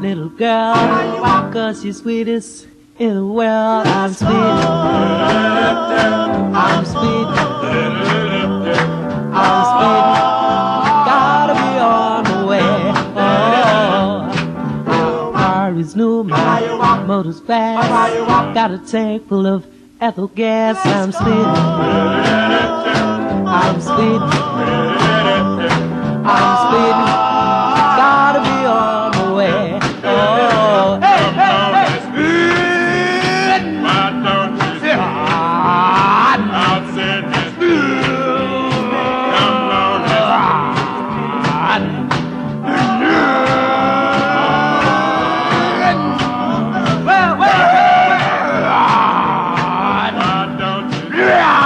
little girl, 'cause she's sweetest in the world. I'm sweet, I'm sweet, I'm sweet, gotta be on the way. Oh, I always knew my motor's fast, got a tank full of ethyl gas. I'm sweet, I'm sweet, I'm sweet, gotta be on the way. Oh, hey, hey, hey. Why don't you say I'll say this? Come on, well, why don't you say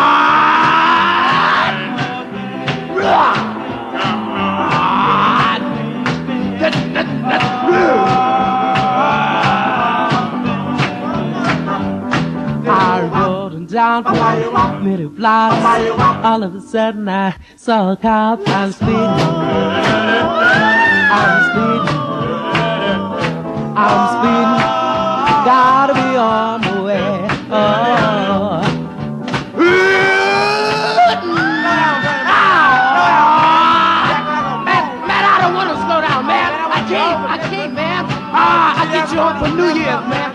I rode down for many blocks. All of a sudden I saw a cop. I'm speeding, I'm speeding, I'm speeding, gotta be on the way. Oh, man, I don't want to slow down, man. I can't, man. I'll get you on for New Year's, man.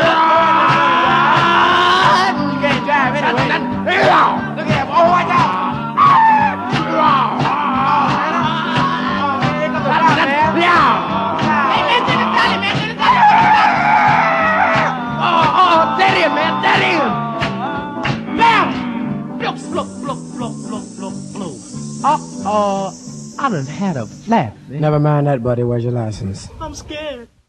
You can't drive anyway. Look at him. Oh, watch out. Hey, man, get it done, man. Get it done. Oh, that in, man. That in. Bam. Bloop, bloop, bloop, bloop, bloop, bloop, bloop. Uh-oh. I done had a flat, man. Never mind that, buddy. Where's your license? I'm scared.